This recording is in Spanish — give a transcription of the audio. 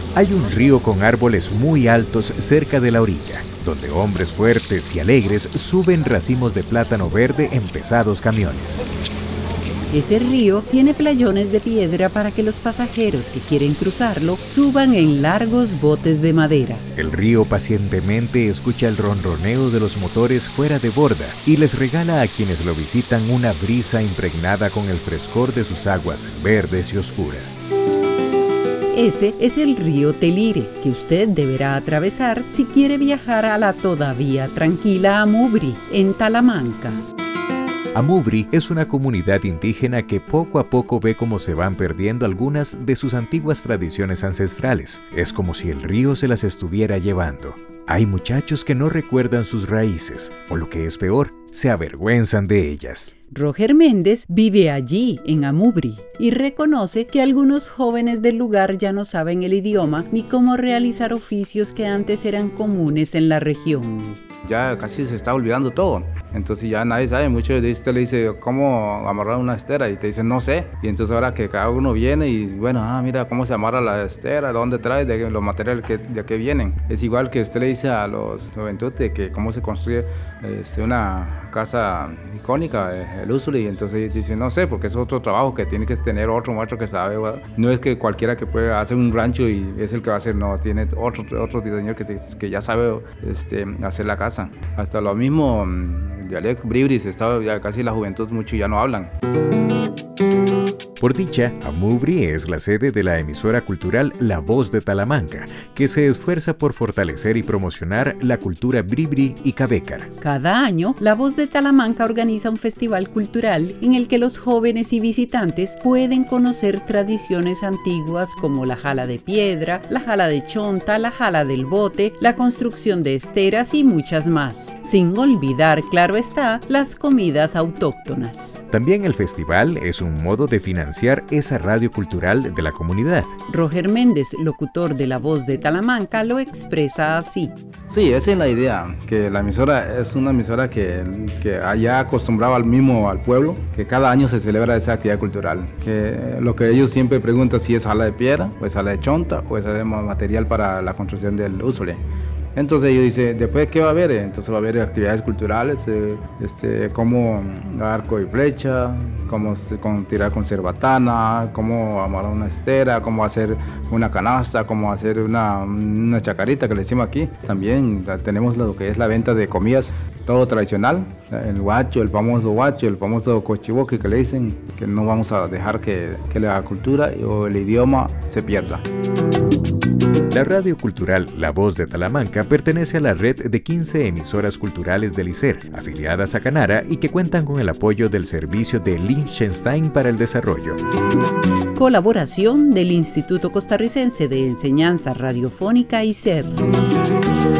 Hay un río con árboles muy altos cerca de la orilla, donde hombres fuertes y alegres suben racimos de plátano verde en pesados camiones. Ese río tiene playones de piedra para que los pasajeros que quieren cruzarlo suban en largos botes de madera. El río pacientemente escucha el ronroneo de los motores fuera de borda y les regala a quienes lo visitan una brisa impregnada con el frescor de sus aguas verdes y oscuras. Ese es el río Telire, que usted deberá atravesar si quiere viajar a la todavía tranquila Amubri, en Talamanca. Amubri es una comunidad indígena que poco a poco ve cómo se van perdiendo algunas de sus antiguas tradiciones ancestrales. Es como si el río se las estuviera llevando. Hay muchachos que no recuerdan sus raíces, o lo que es peor, se avergüenzan de ellas. Roger Méndez vive allí, en Amubri, y reconoce que algunos jóvenes del lugar ya no saben el idioma ni cómo realizar oficios que antes eran comunes en la región. Ya casi se está olvidando todo, entonces ya nadie sabe. Muchos de usted le dice cómo amarrar una estera y te dicen no sé, y entonces ahora que cada uno viene y bueno, mira cómo se amarra la estera, dónde trae, de los materiales de qué vienen. Es igual que usted le dice a los juventud de que cómo se construye una casa icónica, el Úsuli, y entonces ellos dicen no sé, porque es otro trabajo que tiene que tener otro maestro que sabe. No es que cualquiera que puede hacer un rancho y es el que va a hacer, no, tiene otro diseñador que ya sabe hacer la casa. Hasta lo mismo, dialecto bribris, ya casi la juventud mucho ya no hablan. Por dicha, Amubri es la sede de la emisora cultural La Voz de Talamanca, que se esfuerza por fortalecer y promocionar la cultura bribri y cabécar. Cada año, La Voz de Talamanca organiza un festival cultural en el que los jóvenes y visitantes pueden conocer tradiciones antiguas como la jala de piedra, la jala de chonta, la jala del bote, la construcción de esteras y muchas más. Sin olvidar, claro está, las comidas autóctonas. También el festival es un modo de financiar esa radio cultural de la comunidad. Roger Méndez, locutor de La Voz de Talamanca, lo expresa así. Sí, esa es la idea, que la emisora es una emisora que allá acostumbraba al pueblo, que cada año se celebra esa actividad cultural, que lo que ellos siempre preguntan si es jala de piedra, o es jala de chonta, o es material para la construcción del Úsule. Entonces ellos dicen, ¿después qué va a haber? Entonces va a haber actividades culturales, como arco y flecha, cómo tirar con cerbatana, cómo amarrar una estera, cómo hacer una canasta, cómo hacer una chacarita que le decimos aquí. También tenemos lo que es la venta de comidas, todo tradicional, el huacho, el famoso cochiboque que le dicen, que no vamos a dejar que la cultura o el idioma se pierda. La radio cultural La Voz de Talamanca pertenece a la red de 15 emisoras culturales del ICER, afiliadas a Canara y que cuentan con el apoyo del Servicio de Liechtenstein para el Desarrollo. Colaboración del Instituto Costarricense de Enseñanza Radiofónica ICER.